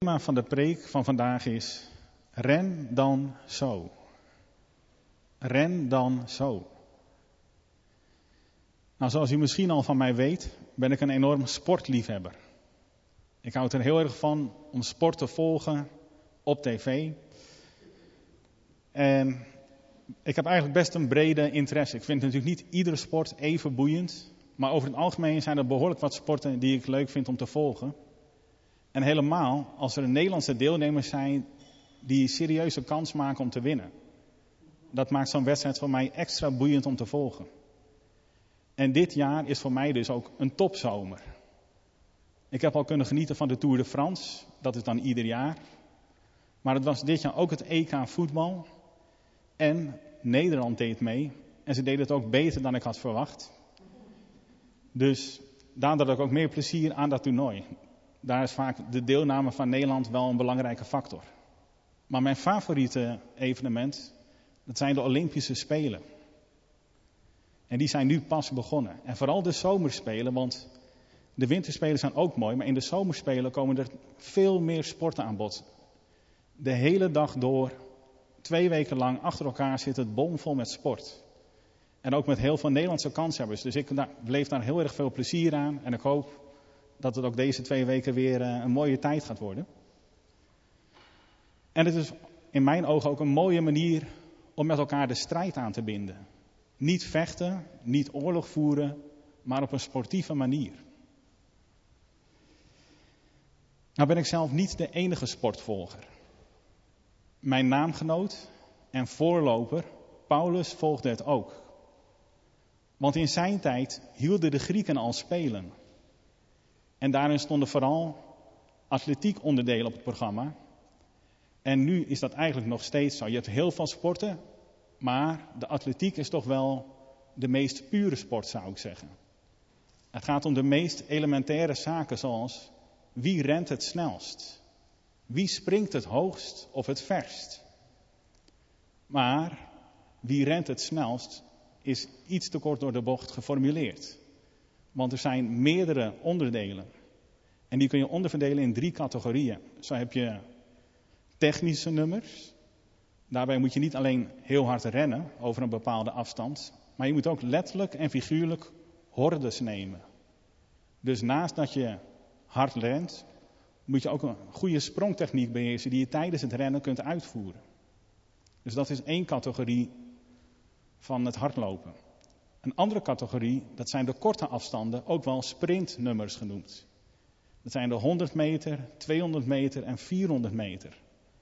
thema van de preek van vandaag is: ren dan zo. Ren dan zo. Nou, zoals u misschien al van mij weet, ben ik een enorm sportliefhebber. Ik houd er heel erg van om sport te volgen op tv. En ik heb eigenlijk best een brede interesse. Ik vind natuurlijk niet iedere sport even boeiend. Maar over het algemeen zijn er behoorlijk wat sporten die ik leuk vind om te volgen. En helemaal als er Nederlandse deelnemers zijn die serieuze kans maken om te winnen. Dat maakt zo'n wedstrijd voor mij extra boeiend om te volgen. En dit jaar is voor mij dus ook een topzomer. Ik heb al kunnen genieten van de Tour de France. Dat is dan ieder jaar. Maar het was dit jaar ook het EK voetbal. En Nederland deed mee. En ze deden het ook beter dan ik had verwacht. Dus daardoor had ik ook meer plezier aan dat toernooi. Daar is vaak de deelname van Nederland wel een belangrijke factor. Maar mijn favoriete evenement, dat zijn de Olympische Spelen. En die zijn nu pas begonnen. En vooral de zomerspelen, want de winterspelen zijn ook mooi. Maar in de zomerspelen komen er veel meer sporten aan bod. De hele dag door, 2 weken lang achter elkaar zit het bomvol met sport. En ook met heel veel Nederlandse kanshebbers. Dus ik beleef daar heel erg veel plezier aan. En ik hoop dat het ook deze 2 weken weer een mooie tijd gaat worden. En het is in mijn ogen ook een mooie manier om met elkaar de strijd aan te binden. Niet vechten, niet oorlog voeren, maar op een sportieve manier. Nou ben ik zelf niet de enige sportvolger. Mijn naamgenoot en voorloper, Paulus, volgde het ook. Want in zijn tijd hielden de Grieken al spelen. En daarin stonden vooral atletiek onderdelen op het programma. En nu is dat eigenlijk nog steeds zo. Je hebt heel veel sporten, maar de atletiek is toch wel de meest pure sport, zou ik zeggen. Het gaat om de meest elementaire zaken zoals: wie rent het snelst? Wie springt het hoogst of het verst? Maar wie rent het snelst is iets te kort door de bocht geformuleerd. Want er zijn meerdere onderdelen. En die kun je onderverdelen in 3 categorieën. Zo heb je technische nummers. Daarbij moet je niet alleen heel hard rennen over een bepaalde afstand. Maar je moet ook letterlijk en figuurlijk hordes nemen. Dus naast dat je hard rent, moet je ook een goede sprongtechniek beheersen die je tijdens het rennen kunt uitvoeren. Dus dat is 1 categorie van het hardlopen. Een andere categorie, dat zijn de korte afstanden, ook wel sprintnummers genoemd. Dat zijn de 100 meter, 200 meter en 400 meter.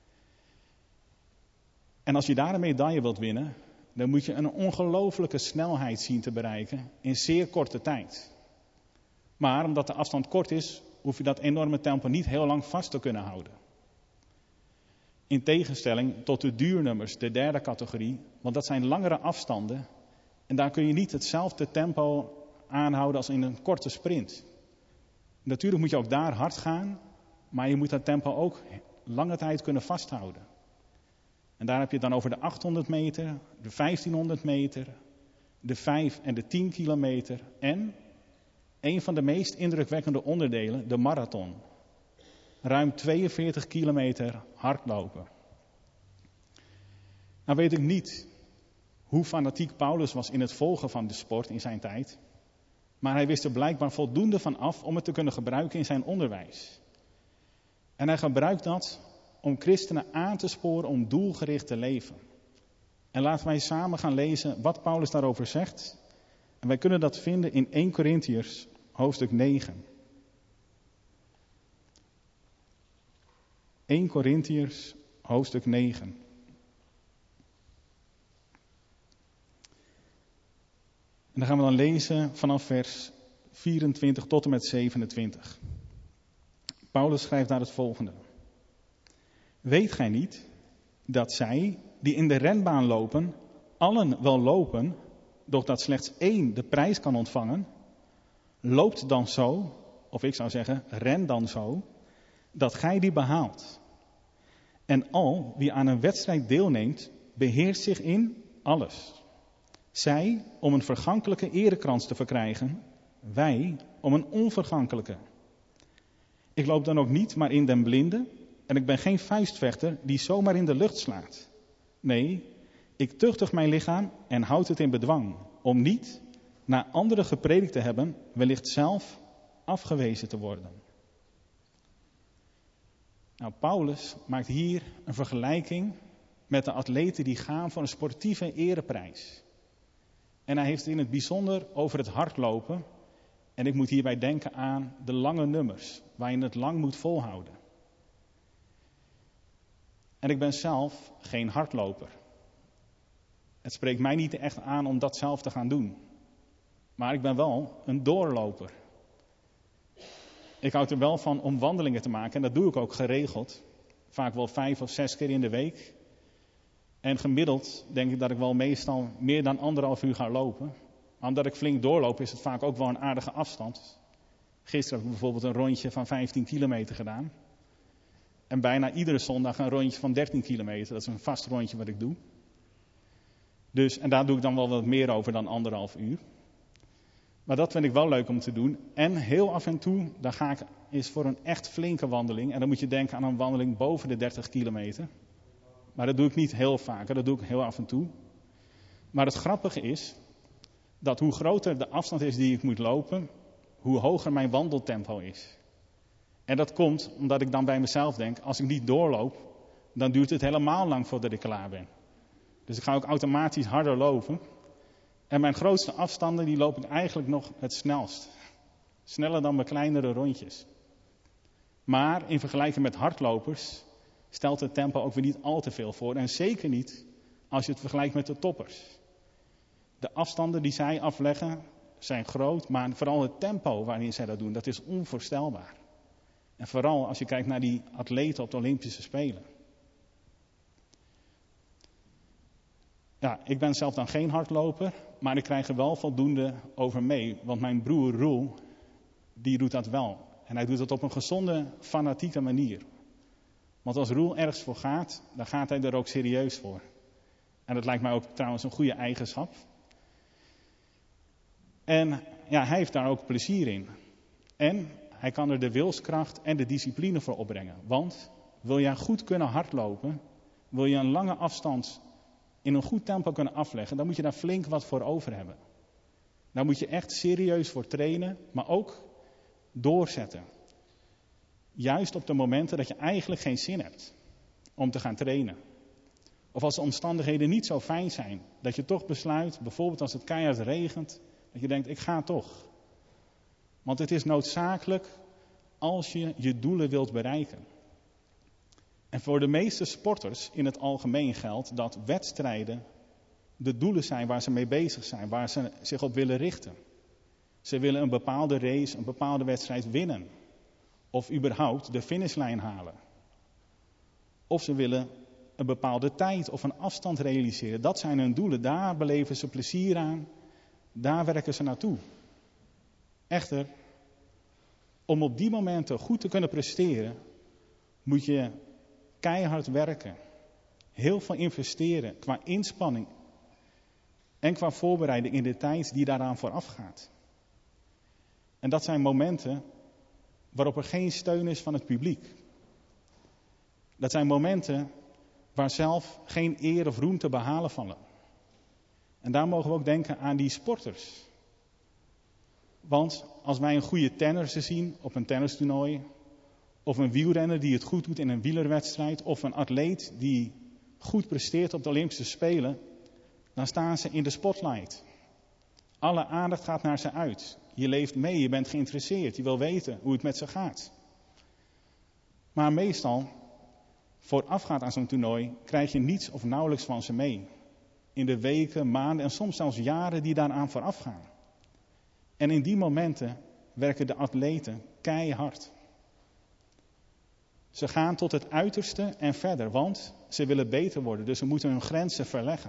En als je daar een medaille wilt winnen, dan moet je een ongelofelijke snelheid zien te bereiken in zeer korte tijd. Maar omdat de afstand kort is, hoef je dat enorme tempo niet heel lang vast te kunnen houden. In tegenstelling tot de duurnummers, de 3e categorie, want dat zijn langere afstanden. En daar kun je niet hetzelfde tempo aanhouden als in een korte sprint. Natuurlijk moet je ook daar hard gaan, maar je moet dat tempo ook lange tijd kunnen vasthouden. En daar heb je het dan over de 800 meter, de 1500 meter, de 5 en de 10 kilometer en een van de meest indrukwekkende onderdelen, de marathon. Ruim 42 kilometer hardlopen. Nou weet ik niet hoe fanatiek Paulus was in het volgen van de sport in zijn tijd. Maar hij wist er blijkbaar voldoende van af om het te kunnen gebruiken in zijn onderwijs. En hij gebruikt dat om christenen aan te sporen om doelgericht te leven. En laten wij samen gaan lezen wat Paulus daarover zegt. En wij kunnen dat vinden in 1 Korintiërs hoofdstuk 9. 1 Korintiërs hoofdstuk 9. En dan gaan we dan lezen vanaf vers 24 tot en met 27. Paulus schrijft daar het volgende. Weet gij niet dat zij die in de renbaan lopen, allen wel lopen, doch dat slechts 1 de prijs kan ontvangen? Loopt dan zo, of ik zou zeggen, ren dan zo, dat gij die behaalt. En al wie aan een wedstrijd deelneemt, beheerst zich in alles. Zij om een vergankelijke erekrans te verkrijgen, wij om een onvergankelijke. Ik loop dan ook niet maar in den blinde, En ik ben geen vuistvechter die zomaar in de lucht slaat. Nee, ik tuchtig mijn lichaam en houd het in bedwang, om niet, na anderen gepredikt te hebben, wellicht zelf afgewezen te worden. Nou, Paulus maakt hier een vergelijking met de atleten die gaan voor een sportieve ereprijs. En hij heeft het in het bijzonder over het hardlopen. En ik moet hierbij denken aan de lange nummers, waar je het lang moet volhouden. En ik ben zelf geen hardloper. Het spreekt mij niet echt aan om dat zelf te gaan doen. Maar ik ben wel een doorloper. Ik houd er wel van om wandelingen te maken en dat doe ik ook geregeld. Vaak wel 5 of 6 keer in de week. En gemiddeld denk ik dat ik wel meestal meer dan 1,5 uur ga lopen. Maar omdat ik flink doorloop is het vaak ook wel een aardige afstand. Gisteren heb ik bijvoorbeeld een rondje van 15 kilometer gedaan. En bijna iedere zondag een rondje van 13 kilometer. Dat is een vast rondje wat ik doe. Dus, en daar doe ik dan wel wat meer over dan 1,5 uur. Maar dat vind ik wel leuk om te doen. En heel af en toe, dan ga ik eens voor een echt flinke wandeling. En dan moet je denken aan een wandeling boven de 30 kilometer. Maar dat doe ik niet heel vaak, dat doe ik heel af en toe. Maar het grappige is dat hoe groter de afstand is die ik moet lopen, hoe hoger mijn wandeltempo is. En dat komt omdat ik dan bij mezelf denk, als ik niet doorloop, dan duurt het helemaal lang voordat ik klaar ben. Dus ik ga ook automatisch harder lopen. En mijn grootste afstanden die loop ik eigenlijk nog het snelst. Sneller dan mijn kleinere rondjes. Maar in vergelijking met hardlopers stelt het tempo ook weer niet al te veel voor. En zeker niet als je het vergelijkt met de toppers. De afstanden die zij afleggen zijn groot, maar vooral het tempo waarin zij dat doen, dat is onvoorstelbaar. En vooral als je kijkt naar die atleten op de Olympische Spelen. Ja, ik ben zelf dan geen hardloper, maar ik krijg er wel voldoende over mee. Want mijn broer Roel, die doet dat wel. En hij doet het op een gezonde, fanatieke manier. Want als Roel ergens voor gaat, dan gaat hij er ook serieus voor. En dat lijkt mij ook trouwens een goede eigenschap. En ja, hij heeft daar ook plezier in. En hij kan er de wilskracht en de discipline voor opbrengen. Want wil jij goed kunnen hardlopen, wil je een lange afstand in een goed tempo kunnen afleggen, dan moet je daar flink wat voor over hebben. Daar moet je echt serieus voor trainen, maar ook doorzetten. Juist op de momenten dat je eigenlijk geen zin hebt om te gaan trainen. Of als de omstandigheden niet zo fijn zijn, dat je toch besluit, bijvoorbeeld als het keihard regent, dat je denkt, ik ga toch. Want het is noodzakelijk als je je doelen wilt bereiken. En voor de meeste sporters in het algemeen geldt dat wedstrijden de doelen zijn waar ze mee bezig zijn, waar ze zich op willen richten. Ze willen een bepaalde race, een bepaalde wedstrijd winnen. Of überhaupt de finishlijn halen. Of ze willen een bepaalde tijd of een afstand realiseren. Dat zijn hun doelen. Daar beleven ze plezier aan. Daar werken ze naartoe. Echter, om op die momenten goed te kunnen presteren, moet je keihard werken. Heel veel investeren qua inspanning en qua voorbereiding in de tijd die daaraan vooraf gaat. En dat zijn momenten waarop er geen steun is van het publiek. Dat zijn momenten waar zelf geen eer of roem te behalen vallen. En daar mogen we ook denken aan die sporters. Want als wij een goede tennisser zien op een tennistoernooi, of een wielrenner die het goed doet in een wielerwedstrijd, of een atleet die goed presteert op de Olympische Spelen, dan staan ze in de spotlight. Alle aandacht gaat naar ze uit. Je leeft mee, je bent geïnteresseerd, je wil weten hoe het met ze gaat. Maar meestal, voorafgaand aan zo'n toernooi, krijg je niets of nauwelijks van ze mee. In de weken, maanden en soms zelfs jaren die daaraan voorafgaan. En in die momenten werken de atleten keihard. Ze gaan tot het uiterste en verder, want ze willen beter worden, dus ze moeten hun grenzen verleggen.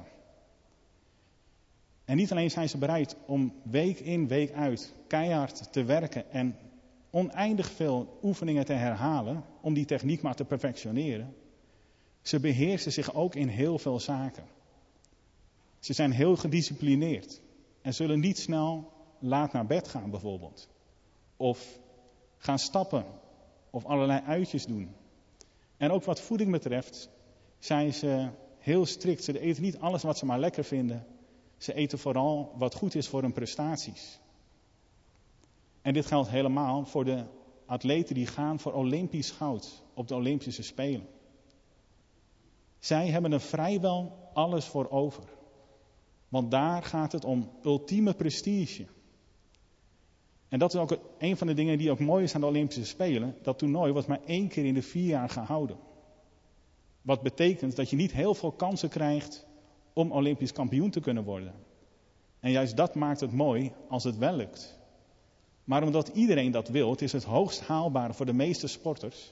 En niet alleen zijn ze bereid om week in, week uit keihard te werken en oneindig veel oefeningen te herhalen om die techniek maar te perfectioneren. Ze beheersen zich ook in heel veel zaken. Ze zijn heel gedisciplineerd en zullen niet snel laat naar bed gaan bijvoorbeeld. Of gaan stappen of allerlei uitjes doen. En ook wat voeding betreft zijn ze heel strikt. Ze eten niet alles wat ze maar lekker vinden. Ze eten vooral wat goed is voor hun prestaties. En dit geldt helemaal voor de atleten die gaan voor Olympisch goud op de Olympische Spelen. Zij hebben er vrijwel alles voor over. Want daar gaat het om ultieme prestige. En dat is ook een van de dingen die ook mooi is aan de Olympische Spelen. Dat toernooi wordt maar 1 keer in de 4 jaar gehouden. Wat betekent dat je niet heel veel kansen krijgt om Olympisch kampioen te kunnen worden. En juist dat maakt het mooi als het wel lukt. Maar omdat iedereen dat wil, het is het hoogst haalbare voor de meeste sporters,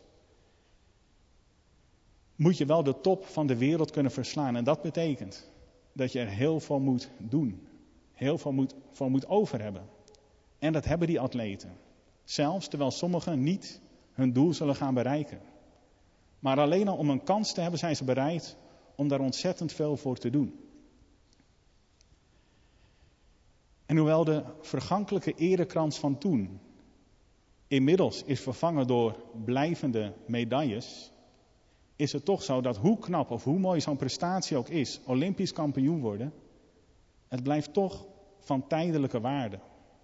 moet je wel de top van de wereld kunnen verslaan. En dat betekent dat je er heel veel moet doen. Heel veel voor moet over hebben. En dat hebben die atleten. Zelfs terwijl sommigen niet hun doel zullen gaan bereiken. Maar alleen al om een kans te hebben zijn ze bereid om daar ontzettend veel voor te doen. En hoewel de vergankelijke erekrans van toen inmiddels is vervangen door blijvende medailles, is het toch zo dat hoe knap of hoe mooi zo'n prestatie ook is, Olympisch kampioen worden, het blijft toch van tijdelijke waarde.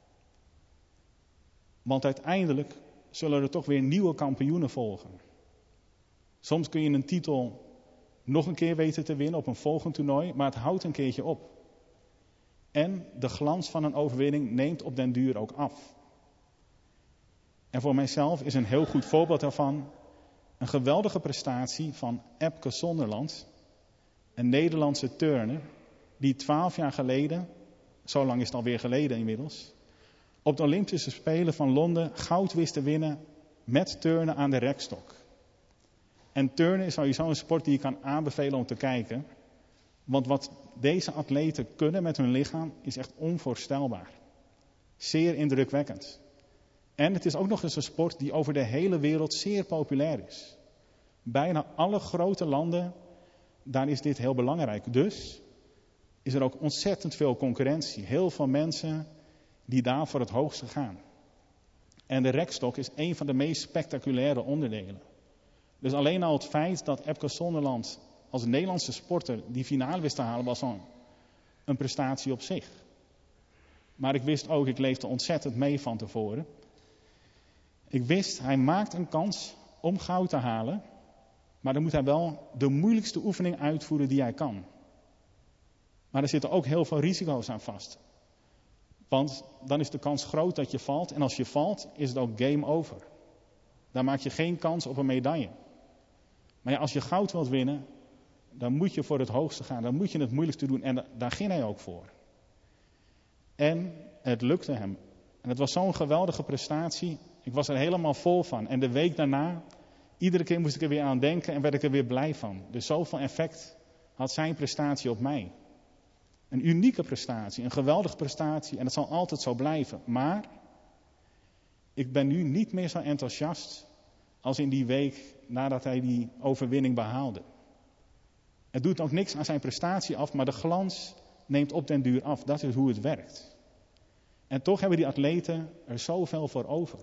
Want uiteindelijk zullen er toch weer nieuwe kampioenen volgen. Soms kun je een titel nog een keer weten te winnen op een volgend toernooi, maar het houdt een keertje op. En de glans van een overwinning neemt op den duur ook af. En voor mijzelf is een heel goed voorbeeld daarvan een geweldige prestatie van Epke Zonderland, een Nederlandse turner, die 12 jaar geleden, zo lang is het alweer geleden inmiddels, op de Olympische Spelen van Londen goud wist te winnen met turnen aan de rekstok. En turnen is sowieso een sport die je kan aanbevelen om te kijken. Want wat deze atleten kunnen met hun lichaam is echt onvoorstelbaar. Zeer indrukwekkend. En het is ook nog eens een sport die over de hele wereld zeer populair is. Bijna alle grote landen, daar is dit heel belangrijk. Dus is er ook ontzettend veel concurrentie. Heel veel mensen die daar voor het hoogste gaan. En de rekstok is een van de meest spectaculaire onderdelen. Dus alleen al het feit dat Epke Zonderland als Nederlandse sporter die finale wist te halen, was al een prestatie op zich. Maar ik wist ook, ik leefde ontzettend mee van tevoren. Ik wist, hij maakt een kans om goud te halen, maar dan moet hij wel de moeilijkste oefening uitvoeren die hij kan. Maar er zitten ook heel veel risico's aan vast. Want dan is de kans groot dat je valt. En als je valt, is het ook game over. Dan maak je geen kans op een medaille. Maar ja, als je goud wilt winnen, dan moet je voor het hoogste gaan. Dan moet je het moeilijkste doen. En daar ging hij ook voor. En het lukte hem. En het was zo'n geweldige prestatie. Ik was er helemaal vol van. En de week daarna, iedere keer moest ik er weer aan denken en werd ik er weer blij van. Dus zoveel effect had zijn prestatie op mij. Een unieke prestatie, een geweldige prestatie. En het zal altijd zo blijven. Maar ik ben nu niet meer zo enthousiast als in die week nadat hij die overwinning behaalde. Het doet ook niks aan zijn prestatie af, maar de glans neemt op den duur af. Dat is hoe het werkt. En toch hebben die atleten er zoveel voor over.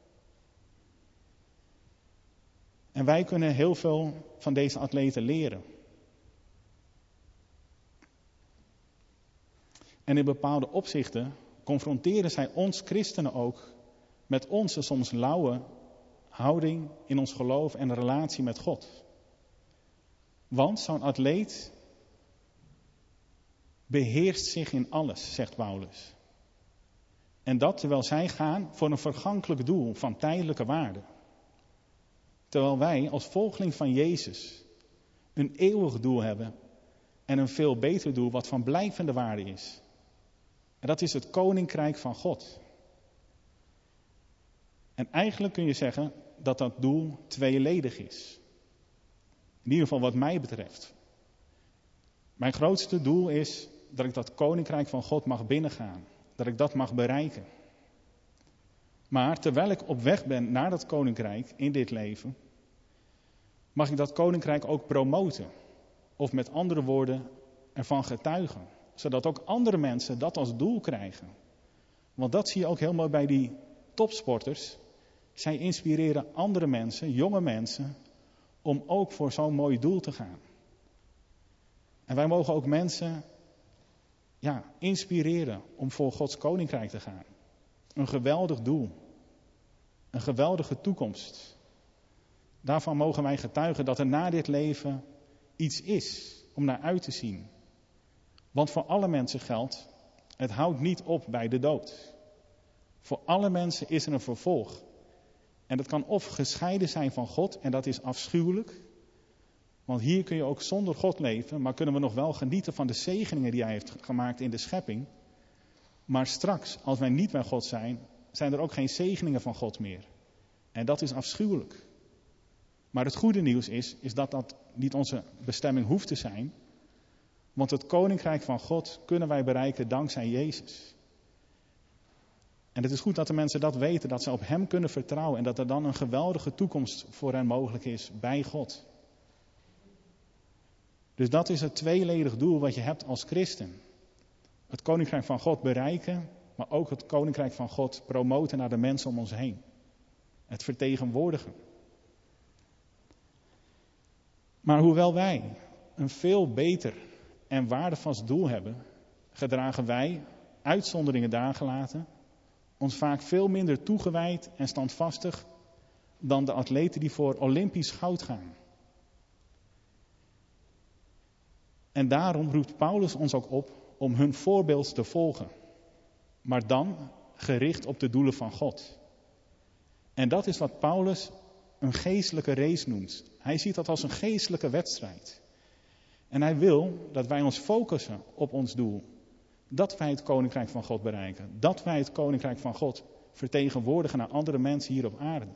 En wij kunnen heel veel van deze atleten leren. En in bepaalde opzichten confronteren zij ons christenen ook met onze soms lauwe houding in ons geloof en relatie met God. Want zo'n atleet beheerst zich in alles, zegt Paulus. En dat terwijl zij gaan voor een vergankelijk doel van tijdelijke waarde. Terwijl wij als volgeling van Jezus een eeuwig doel hebben en een veel beter doel wat van blijvende waarde is. En dat is het koninkrijk van God. En eigenlijk kun je zeggen dat dat doel tweeledig is. In ieder geval wat mij betreft. Mijn grootste doel is dat ik dat koninkrijk van God mag binnengaan. Dat ik dat mag bereiken. Maar terwijl ik op weg ben naar dat koninkrijk in dit leven, mag ik dat koninkrijk ook promoten. Of met andere woorden ervan getuigen. Zodat ook andere mensen dat als doel krijgen. Want dat zie je ook heel mooi bij die topsporters. Zij inspireren andere mensen, jonge mensen, om ook voor zo'n mooi doel te gaan. En wij mogen ook mensen inspireren om voor Gods koninkrijk te gaan. Een geweldig doel. Een geweldige toekomst. Daarvan mogen wij getuigen dat er na dit leven iets is om naar uit te zien. Want voor alle mensen geldt, het houdt niet op bij de dood. Voor alle mensen is er een vervolg. En dat kan of gescheiden zijn van God, en dat is afschuwelijk. Want hier kun je ook zonder God leven, maar kunnen we nog wel genieten van de zegeningen die hij heeft gemaakt in de schepping. Maar straks, als wij niet bij God zijn, zijn er ook geen zegeningen van God meer. En dat is afschuwelijk. Maar het goede nieuws is dat dat niet onze bestemming hoeft te zijn. Want het koninkrijk van God kunnen wij bereiken dankzij Jezus. En het is goed dat de mensen dat weten, dat ze op hem kunnen vertrouwen en dat er dan een geweldige toekomst voor hen mogelijk is bij God. Dus dat is het tweeledig doel wat je hebt als christen. Het koninkrijk van God bereiken, maar ook het koninkrijk van God promoten naar de mensen om ons heen. Het vertegenwoordigen. Maar hoewel wij een veel beter en waardevast doel hebben, gedragen wij, uitzonderingen daar gelaten, ons vaak veel minder toegewijd en standvastig dan de atleten die voor Olympisch goud gaan. En daarom roept Paulus ons ook op om hun voorbeeld te volgen. Maar dan gericht op de doelen van God. En dat is wat Paulus een geestelijke race noemt. Hij ziet dat als een geestelijke wedstrijd. En hij wil dat wij ons focussen op ons doel. Dat wij het koninkrijk van God bereiken. Dat wij het koninkrijk van God vertegenwoordigen naar andere mensen hier op aarde.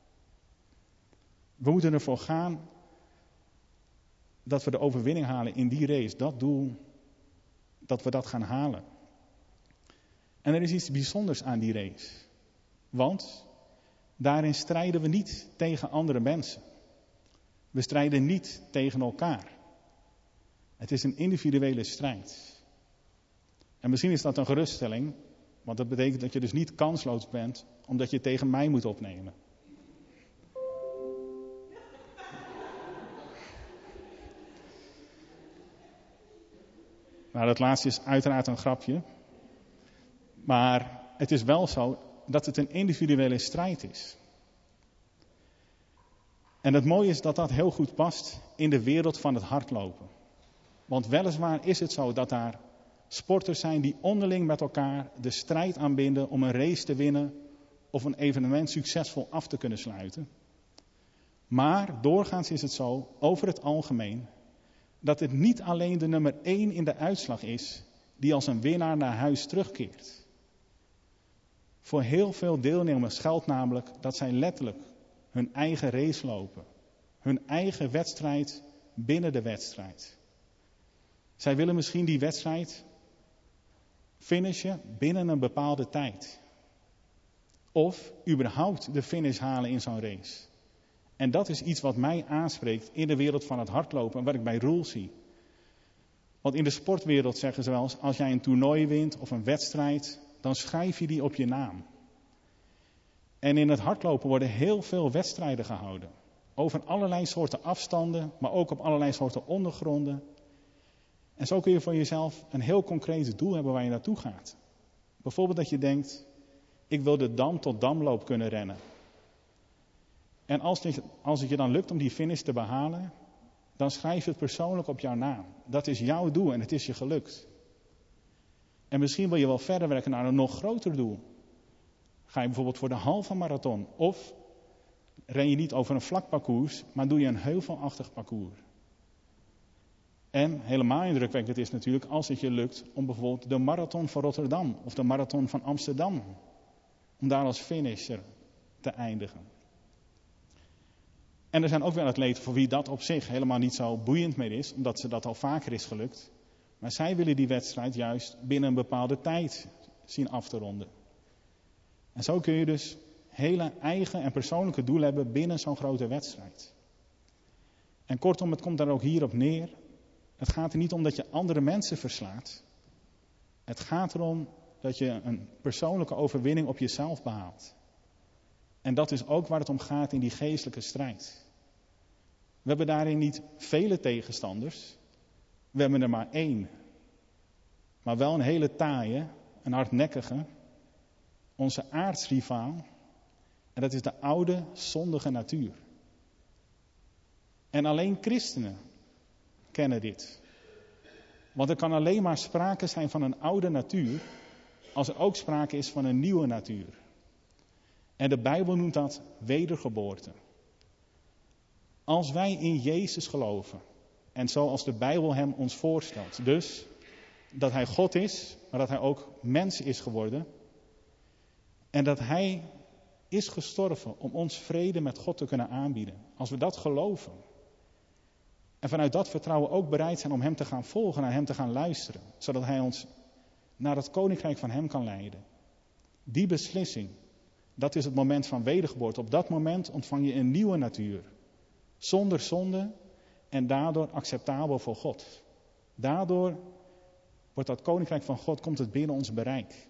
We moeten ervoor gaan dat we de overwinning halen in die race. Dat doel, dat we dat gaan halen. En er is iets bijzonders aan die race. Want daarin strijden we niet tegen andere mensen. We strijden niet tegen elkaar. Het is een individuele strijd. En misschien is dat een geruststelling, want dat betekent dat je dus niet kansloos bent, omdat je tegen mij moet opnemen. Nou, dat laatste is uiteraard een grapje. Maar het is wel zo dat het een individuele strijd is. En het mooie is dat dat heel goed past in de wereld van het hardlopen. Want weliswaar is het zo dat daar sporters zijn die onderling met elkaar de strijd aanbinden om een race te winnen of een evenement succesvol af te kunnen sluiten. Maar doorgaans is het zo, over het algemeen, dat het niet alleen de nummer 1 in de uitslag is die als een winnaar naar huis terugkeert. Voor heel veel deelnemers geldt namelijk dat zij letterlijk hun eigen race lopen. Hun eigen wedstrijd binnen de wedstrijd. Zij willen misschien die wedstrijd finishen binnen een bepaalde tijd. Of überhaupt de finish halen in zo'n race. En dat is iets wat mij aanspreekt in de wereld van het hardlopen en wat ik bij Roel zie. Want in de sportwereld zeggen ze wel eens, als jij een toernooi wint of een wedstrijd, dan schrijf je die op je naam. En in het hardlopen worden heel veel wedstrijden gehouden. Over allerlei soorten afstanden, maar ook op allerlei soorten ondergronden. En zo kun je voor jezelf een heel concreet doel hebben waar je naartoe gaat. Bijvoorbeeld dat je denkt, ik wil de Dam tot Damloop kunnen rennen. En als het je dan lukt om die finish te behalen, dan schrijf je het persoonlijk op jouw naam. Dat is jouw doel en het is je gelukt. En misschien wil je wel verder werken naar een nog groter doel. Ga je bijvoorbeeld voor de halve marathon. Of ren je niet over een vlak parcours, maar doe je een heuvelachtig parcours. En helemaal indrukwekkend is natuurlijk als het je lukt om bijvoorbeeld de marathon van Rotterdam of de marathon van Amsterdam, om daar als finisher te eindigen. En er zijn ook wel atleten voor wie dat op zich helemaal niet zo boeiend meer is, omdat ze dat al vaker is gelukt. Maar zij willen die wedstrijd juist binnen een bepaalde tijd zien af te ronden. En zo kun je dus hele eigen en persoonlijke doelen hebben binnen zo'n grote wedstrijd. En kortom, het komt daar ook hierop neer. Het gaat er niet om dat je andere mensen verslaat. Het gaat erom dat je een persoonlijke overwinning op jezelf behaalt. En dat is ook waar het om gaat in die geestelijke strijd. We hebben daarin niet vele tegenstanders. We hebben er maar één. Maar wel een hele taaie, een hardnekkige, onze aardsrivaal. En dat is de oude, zondige natuur. En alleen christenen kennen dit. Want er kan alleen maar sprake zijn van een oude natuur, als er ook sprake is van een nieuwe natuur. En de Bijbel noemt dat wedergeboorte. Als wij in Jezus geloven, en zoals de Bijbel hem ons voorstelt, dus dat hij God is, maar dat hij ook mens is geworden, en dat hij is gestorven om ons vrede met God te kunnen aanbieden. Als we dat geloven, en vanuit dat vertrouwen ook bereid zijn om hem te gaan volgen, naar hem te gaan luisteren, zodat hij ons naar het koninkrijk van hem kan leiden. Die beslissing, dat is het moment van wedergeboorte. Op dat moment ontvang je een nieuwe natuur. Zonder zonde en daardoor acceptabel voor God. Daardoor wordt dat koninkrijk van God, komt het binnen ons bereik.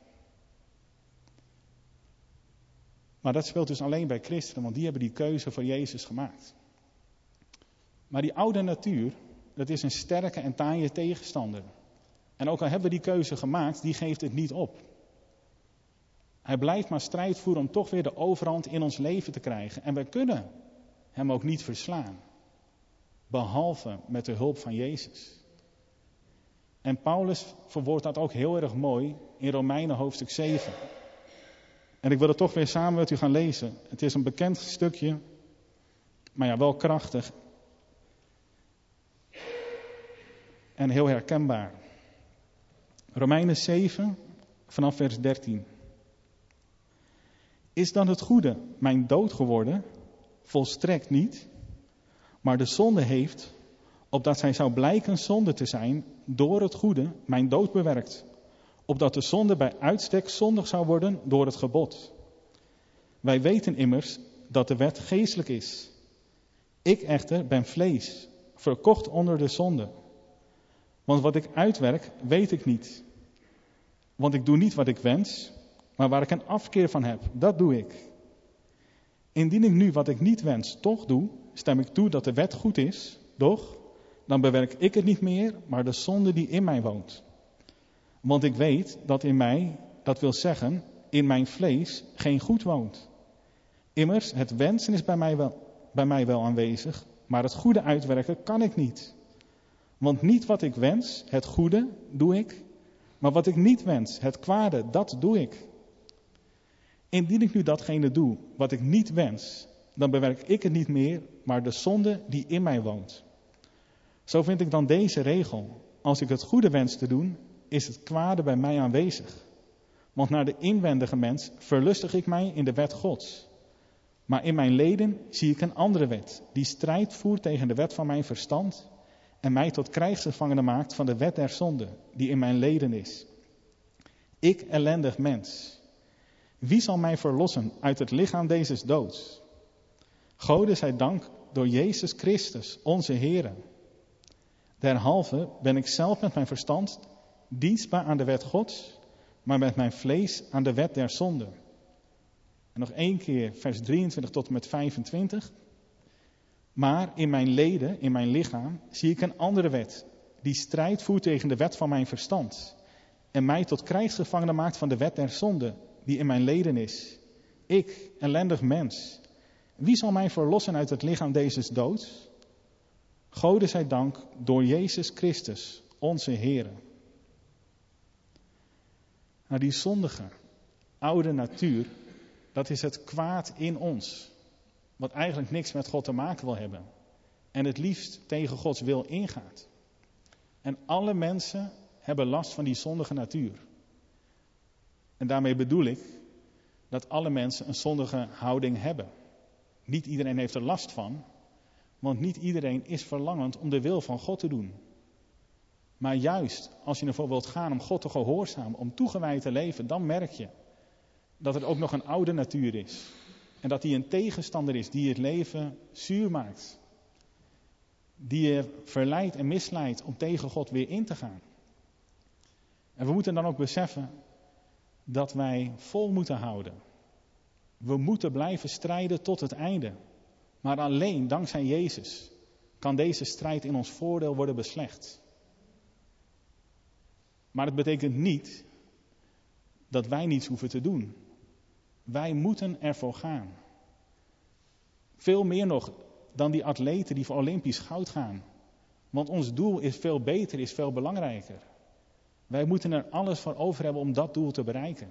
Maar dat speelt dus alleen bij christenen, want die hebben die keuze voor Jezus gemaakt. Maar die oude natuur, dat is een sterke en taaie tegenstander. En ook al hebben we die keuze gemaakt, die geeft het niet op. Hij blijft maar strijd voeren om toch weer de overhand in ons leven te krijgen. En wij kunnen hem ook niet verslaan. Behalve met de hulp van Jezus. En Paulus verwoordt dat ook heel erg mooi in Romeinen hoofdstuk 7. En ik wil het toch weer samen met u gaan lezen. Het is een bekend stukje, maar ja, wel krachtig. En heel herkenbaar. Romeinen 7, vanaf vers 13. Is dan het goede mijn dood geworden? Volstrekt niet. Maar de zonde heeft, opdat zij zou blijken zonde te zijn, door het goede mijn dood bewerkt. Opdat de zonde bij uitstek zondig zou worden door het gebod. Wij weten immers dat de wet geestelijk is. Ik echter ben vlees, verkocht onder de zonde. Want wat ik uitwerk, weet ik niet. Want ik doe niet wat ik wens, maar waar ik een afkeer van heb, dat doe ik. Indien ik nu wat ik niet wens toch doe, stem ik toe dat de wet goed is, doch dan bewerk ik het niet meer, maar de zonde die in mij woont. Want ik weet dat in mij, dat wil zeggen, in mijn vlees geen goed woont. Immers, het wensen is bij mij wel aanwezig, maar het goede uitwerken kan ik niet. Want niet wat ik wens, het goede, doe ik, maar wat ik niet wens, het kwade, dat doe ik. Indien ik nu datgene doe wat ik niet wens, dan bewerk ik het niet meer, maar de zonde die in mij woont. Zo vind ik dan deze regel. Als ik het goede wens te doen, is het kwade bij mij aanwezig. Want naar de inwendige mens verlustig ik mij in de wet Gods. Maar in mijn leden zie ik een andere wet, die strijd voert tegen de wet van mijn verstand en mij tot krijgsgevangene maakt van de wet der zonde, die in mijn leden is. Ik ellendig mens, wie zal mij verlossen uit het lichaam deze doods? Gode zij dank door Jezus Christus, onze Heere. Derhalve ben ik zelf met mijn verstand dienstbaar aan de wet Gods, maar met mijn vlees aan de wet der zonde. En nog één keer vers 23 tot en met 25. Maar in mijn leden, in mijn lichaam, zie ik een andere wet, die strijd voert tegen de wet van mijn verstand en mij tot krijgsgevangene maakt van de wet der zonde, die in mijn leden is. Ik, ellendig mens, wie zal mij verlossen uit het lichaam deze doods? Gode zij dank door Jezus Christus, onze Heere. Nou, die zondige, oude natuur, dat is het kwaad in ons. Wat eigenlijk niks met God te maken wil hebben. En het liefst tegen Gods wil ingaat. En alle mensen hebben last van die zondige natuur. En daarmee bedoel ik dat alle mensen een zondige houding hebben. Niet iedereen heeft er last van. Want niet iedereen is verlangend om de wil van God te doen. Maar juist als je ervoor wilt gaan om God te gehoorzamen, om toegewijd te leven, dan merk je dat er ook nog een oude natuur is. En dat die een tegenstander is die het leven zuur maakt. Die je verleidt en misleidt om tegen God weer in te gaan. En we moeten dan ook beseffen dat wij vol moeten houden. We moeten blijven strijden tot het einde. Maar alleen dankzij Jezus. kan deze strijd in ons voordeel worden beslecht. Maar het betekent niet dat wij niets hoeven te doen. Wij moeten ervoor gaan. Veel meer nog dan die atleten die voor Olympisch goud gaan. Want ons doel is veel beter, is veel belangrijker. Wij moeten er alles voor over hebben om dat doel te bereiken.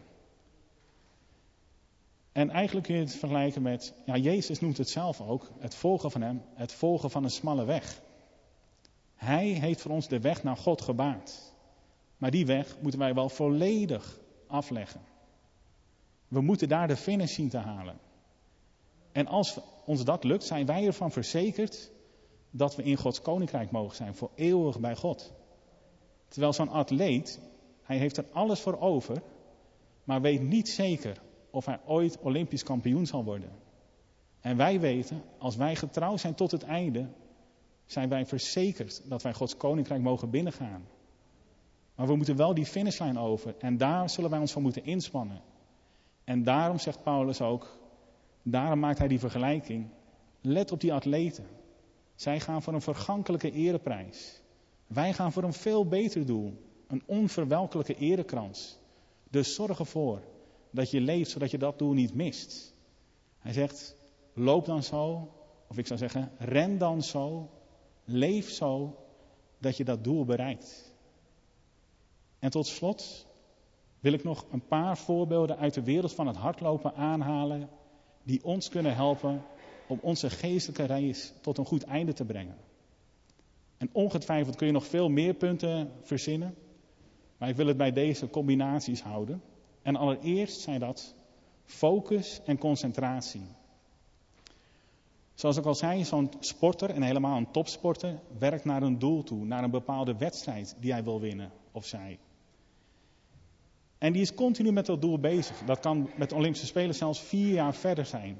En eigenlijk kun je het vergelijken met, Jezus noemt het zelf ook, het volgen van hem, het volgen van een smalle weg. Hij heeft voor ons de weg naar God gebaand. Maar die weg moeten wij wel volledig afleggen. We moeten daar de finish zien te halen. En als ons dat lukt, zijn wij ervan verzekerd dat we in Gods koninkrijk mogen zijn, voor eeuwig bij God. Terwijl zo'n atleet, hij heeft er alles voor over, maar weet niet zeker of hij ooit Olympisch kampioen zal worden. En wij weten, als wij getrouw zijn tot het einde, zijn wij verzekerd dat wij Gods koninkrijk mogen binnengaan. Maar we moeten wel die finishlijn over en daar zullen wij ons voor moeten inspannen. En daarom zegt Paulus ook, daarom maakt hij die vergelijking, let op die atleten. Zij gaan voor een vergankelijke ereprijs. Wij gaan voor een veel beter doel, een onverwelkelijke erekrans. Dus zorg ervoor dat je leeft zodat je dat doel niet mist. Hij zegt, loop dan zo, of ik zou zeggen, ren dan zo, leef zo, dat je dat doel bereikt. En tot slot wil ik nog een paar voorbeelden uit de wereld van het hardlopen aanhalen, die ons kunnen helpen om onze geestelijke reis tot een goed einde te brengen. En ongetwijfeld kun je nog veel meer punten verzinnen, maar ik wil het bij deze combinaties houden. En allereerst zijn dat focus en concentratie. Zoals ik al zei, zo'n sporter, en helemaal een topsporter, werkt naar een doel toe, naar een bepaalde wedstrijd die hij wil winnen, of zij. En die is continu met dat doel bezig. Dat kan met de Olympische Spelen zelfs 4 jaar verder zijn.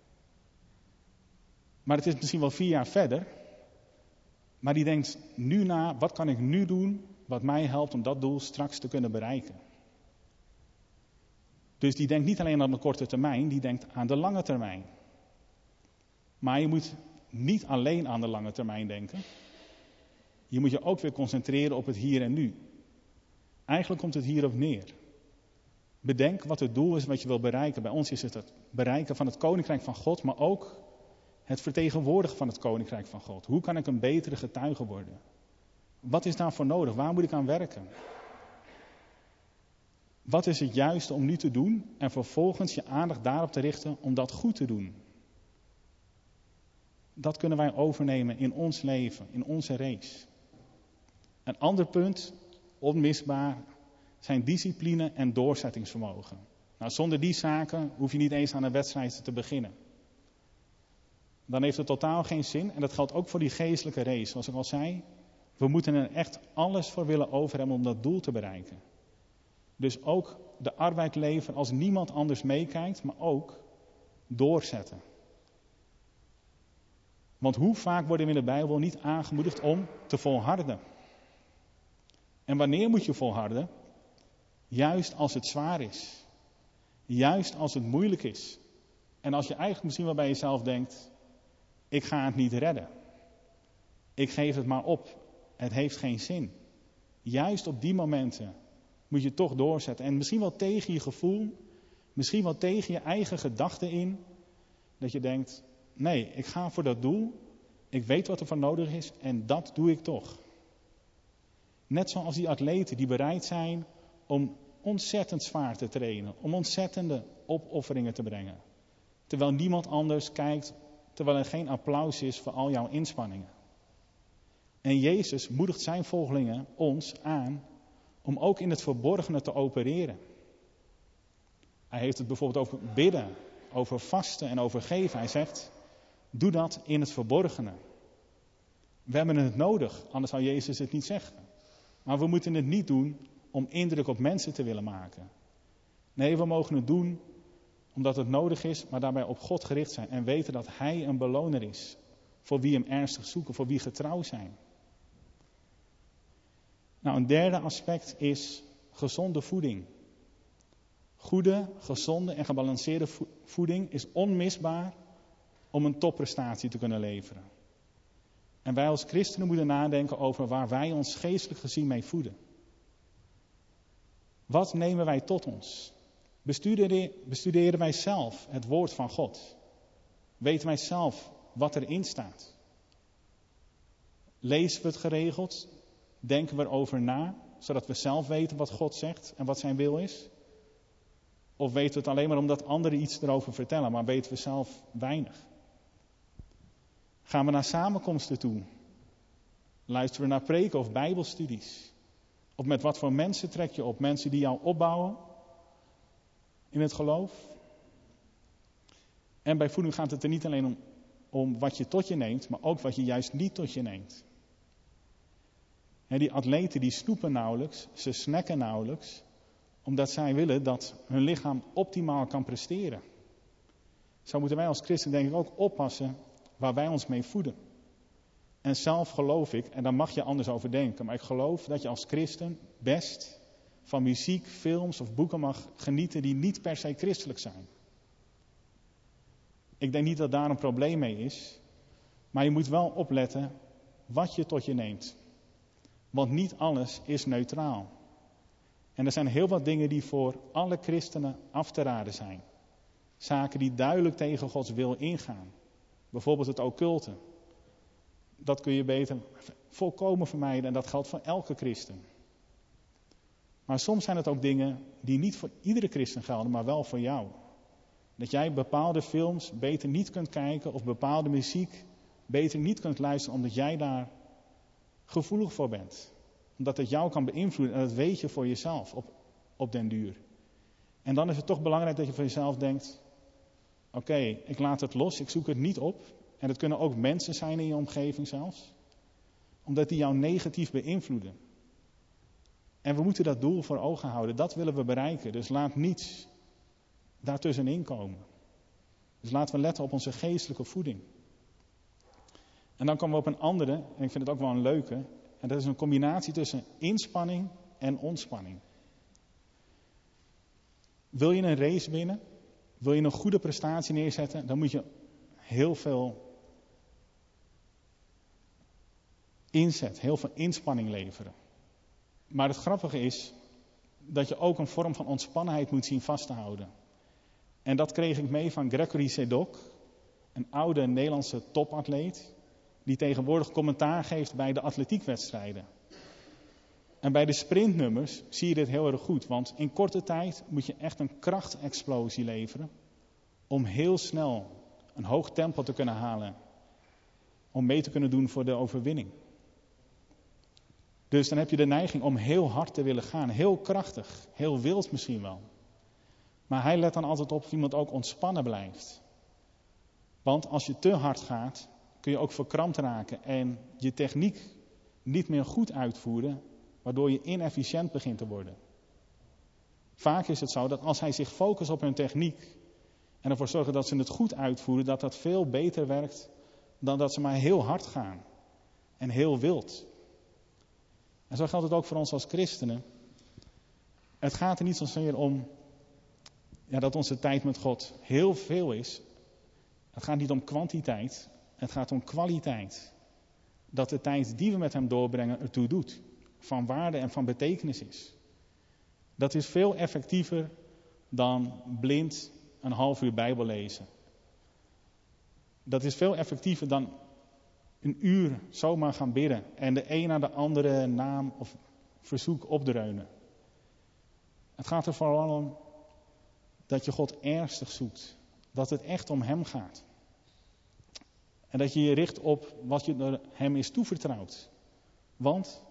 Maar het is misschien wel 4 jaar verder. Maar die denkt nu na, wat kan ik nu doen wat mij helpt om dat doel straks te kunnen bereiken. Dus die denkt niet alleen aan de korte termijn, die denkt aan de lange termijn. Maar je moet niet alleen aan de lange termijn denken. Je moet je ook weer concentreren op het hier en nu. Eigenlijk komt het hierop neer. Bedenk wat het doel is wat je wil bereiken. Bij ons is het bereiken van het koninkrijk van God, maar ook het vertegenwoordigen van het koninkrijk van God. Hoe kan ik een betere getuige worden? Wat is daarvoor nodig? Waar moet ik aan werken? Wat is het juiste om nu te doen en vervolgens je aandacht daarop te richten om dat goed te doen? Dat kunnen wij overnemen in ons leven, in onze race. Een ander punt, onmisbaar, zijn discipline en doorzettingsvermogen. Nou, zonder die zaken hoef je niet eens aan een wedstrijd te beginnen. Dan heeft het totaal geen zin en dat geldt ook voor die geestelijke race. Zoals ik al zei, we moeten er echt alles voor willen over hebben om dat doel te bereiken. Dus ook de arbeid leveren als niemand anders meekijkt, maar ook doorzetten. Want hoe vaak worden we in de Bijbel niet aangemoedigd om te volharden? En wanneer moet je volharden? Juist als het zwaar is. Juist als het moeilijk is. En als je eigenlijk misschien wel bij jezelf denkt, ik ga het niet redden. Ik geef het maar op. Het heeft geen zin. Juist op die momenten moet je toch doorzetten. En misschien wel tegen je gevoel, misschien wel tegen je eigen gedachten in, dat je denkt, nee, ik ga voor dat doel. Ik weet wat er voor nodig is en dat doe ik toch. Net zoals die atleten die bereid zijn om ontzettend zwaar te trainen, om ontzettende opofferingen te brengen. Terwijl niemand anders kijkt, terwijl er geen applaus is voor al jouw inspanningen. En Jezus moedigt zijn volgelingen ons aan om ook in het verborgene te opereren. Hij heeft het bijvoorbeeld over bidden, over vasten en over geven. Hij zegt, doe dat in het verborgene. We hebben het nodig, anders zou Jezus het niet zeggen. Maar we moeten het niet doen om indruk op mensen te willen maken. Nee, we mogen het doen omdat het nodig is, maar daarbij op God gericht zijn. En weten dat Hij een beloner is voor wie hem ernstig zoeken, voor wie getrouw zijn. Nou, een derde aspect is gezonde voeding. Goede, gezonde en gebalanceerde voeding is onmisbaar om een topprestatie te kunnen leveren. En wij als christenen moeten nadenken over waar wij ons geestelijk gezien mee voeden. Wat nemen wij tot ons? Bestuderen wij zelf het woord van God? Weten wij zelf wat erin staat? Lezen we het geregeld? Denken we erover na, zodat we zelf weten wat God zegt en wat zijn wil is? Of weten we het alleen maar omdat anderen iets erover vertellen, maar weten we zelf weinig? Gaan we naar samenkomsten toe? Luisteren we naar preken of bijbelstudies? Of met wat voor mensen trek je op? Mensen die jou opbouwen in het geloof? En bij voeding gaat het er niet alleen om wat je tot je neemt, maar ook wat je juist niet tot je neemt. En die atleten die snoepen nauwelijks, ze snacken nauwelijks, omdat zij willen dat hun lichaam optimaal kan presteren. Zo moeten wij als christen denk ik ook oppassen waar wij ons mee voeden. En zelf geloof ik, en daar mag je anders over denken, maar ik geloof dat je als christen best van muziek, films of boeken mag genieten die niet per se christelijk zijn. Ik denk niet dat daar een probleem mee is, maar je moet wel opletten wat je tot je neemt. Want niet alles is neutraal. En er zijn heel wat dingen die voor alle christenen af te raden zijn. Zaken die duidelijk tegen Gods wil ingaan. Bijvoorbeeld het occulte. Dat kun je beter volkomen vermijden en dat geldt voor elke christen. Maar soms zijn het ook dingen die niet voor iedere christen gelden, maar wel voor jou. Dat jij bepaalde films beter niet kunt kijken of bepaalde muziek beter niet kunt luisteren omdat jij daar gevoelig voor bent. Omdat het jou kan beïnvloeden en dat weet je voor jezelf op den duur. En dan is het toch belangrijk dat je voor jezelf denkt, oké, ik laat het los, ik zoek het niet op. En het kunnen ook mensen zijn in je omgeving zelfs. Omdat die jou negatief beïnvloeden. En we moeten dat doel voor ogen houden, dat willen we bereiken. Dus laat niets daartussenin komen. Dus laten we letten op onze geestelijke voeding. En dan komen we op een andere, en ik vind het ook wel een leuke. En dat is een combinatie tussen inspanning en ontspanning. Wil je een race winnen? Wil je een goede prestatie neerzetten? Dan moet je heel veel inzet, heel veel inspanning leveren. Maar het grappige is dat je ook een vorm van ontspannenheid moet zien vast te houden. En dat kreeg ik mee van Gregory Sedok, een oude Nederlandse topatleet, die tegenwoordig commentaar geeft bij de atletiekwedstrijden. En bij de sprintnummers zie je dit heel erg goed, want in korte tijd moet je echt een krachtexplosie leveren om heel snel een hoog tempo te kunnen halen, om mee te kunnen doen voor de overwinning. Dus dan heb je de neiging om heel hard te willen gaan, heel krachtig, heel wild misschien wel. Maar hij let dan altijd op of iemand ook ontspannen blijft. Want als je te hard gaat, kun je ook verkrampt raken en je techniek niet meer goed uitvoeren, waardoor je inefficiënt begint te worden. Vaak is het zo dat als hij zich focust op hun techniek en ervoor zorgen dat ze het goed uitvoeren, dat dat veel beter werkt dan dat ze maar heel hard gaan en heel wild. En zo geldt het ook voor ons als christenen. Het gaat er niet zozeer om dat onze tijd met God heel veel is. Het gaat niet om kwantiteit, het gaat om kwaliteit. Dat de tijd die we met hem doorbrengen ertoe doet. Van waarde en van betekenis is. Dat is veel effectiever dan blind een half uur Bijbel lezen. Dat is veel effectiever dan een uur zomaar gaan bidden en de een na de andere naam of verzoek opdreunen. Het gaat er vooral om dat je God ernstig zoekt. Dat het echt om hem gaat. En dat je je richt op wat je door hem is toevertrouwd. Want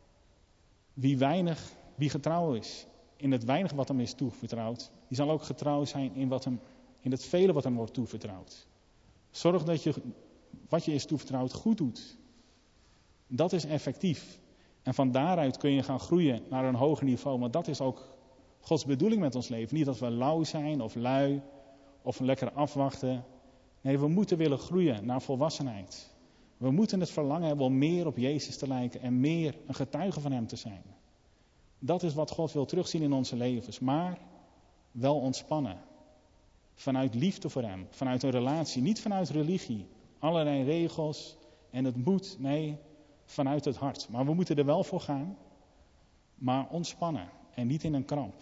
wie getrouw is in het weinige wat hem is toevertrouwd, die zal ook getrouw zijn in het vele wat hem wordt toevertrouwd. Zorg dat je wat je is toevertrouwd goed doet. Dat is effectief. En van daaruit kun je gaan groeien naar een hoger niveau. Maar dat is ook Gods bedoeling met ons leven. Niet dat we lauw zijn of lui of lekker afwachten. Nee, we moeten willen groeien naar volwassenheid. We moeten het verlangen hebben om meer op Jezus te lijken en meer een getuige van hem te zijn. Dat is wat God wil terugzien in onze levens. Maar wel ontspannen. Vanuit liefde voor hem. Vanuit een relatie. Niet vanuit religie. Allerlei regels en het moet, nee, vanuit het hart. Maar we moeten er wel voor gaan, maar ontspannen en niet in een kramp.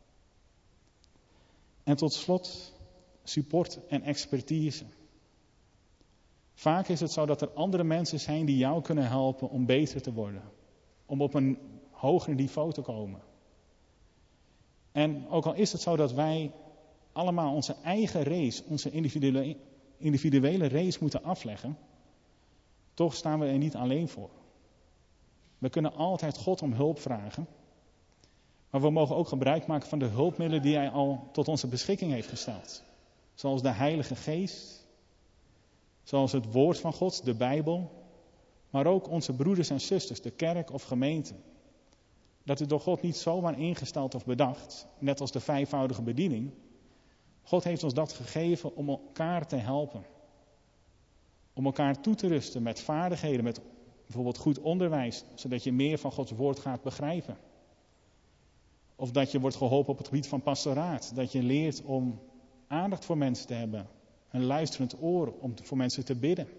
En tot slot, support en expertise. Vaak is het zo dat er andere mensen zijn die jou kunnen helpen om beter te worden. Om op een hoger niveau te komen. En ook al is het zo dat wij allemaal onze eigen race, onze individuele race moeten afleggen, toch staan we er niet alleen voor. We kunnen altijd God om hulp vragen, maar we mogen ook gebruik maken van de hulpmiddelen die Hij al tot onze beschikking heeft gesteld. Zoals de Heilige Geest, zoals het Woord van God, de Bijbel, maar ook onze broeders en zusters, de kerk of gemeente. Dat is door God niet zomaar ingesteld of bedacht, net als de vijfvoudige bediening. God heeft ons dat gegeven om elkaar te helpen. Om elkaar toe te rusten met vaardigheden, met bijvoorbeeld goed onderwijs, zodat je meer van Gods woord gaat begrijpen. Of dat je wordt geholpen op het gebied van pastoraat, dat je leert om aandacht voor mensen te hebben, een luisterend oor om voor mensen te bidden.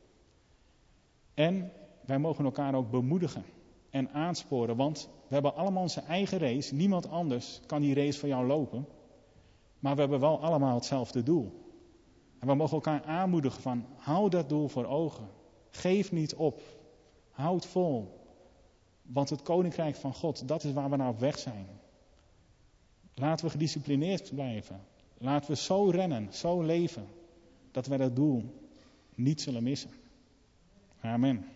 En wij mogen elkaar ook bemoedigen en aansporen, want we hebben allemaal onze eigen race. Niemand anders kan die race voor jou lopen. Maar we hebben wel allemaal hetzelfde doel. En we mogen elkaar aanmoedigen van, hou dat doel voor ogen. Geef niet op. Houd vol. Want het koninkrijk van God, dat is waar we naar op weg zijn. Laten we gedisciplineerd blijven. Laten we zo rennen, zo leven, dat wij dat doel niet zullen missen. Amen.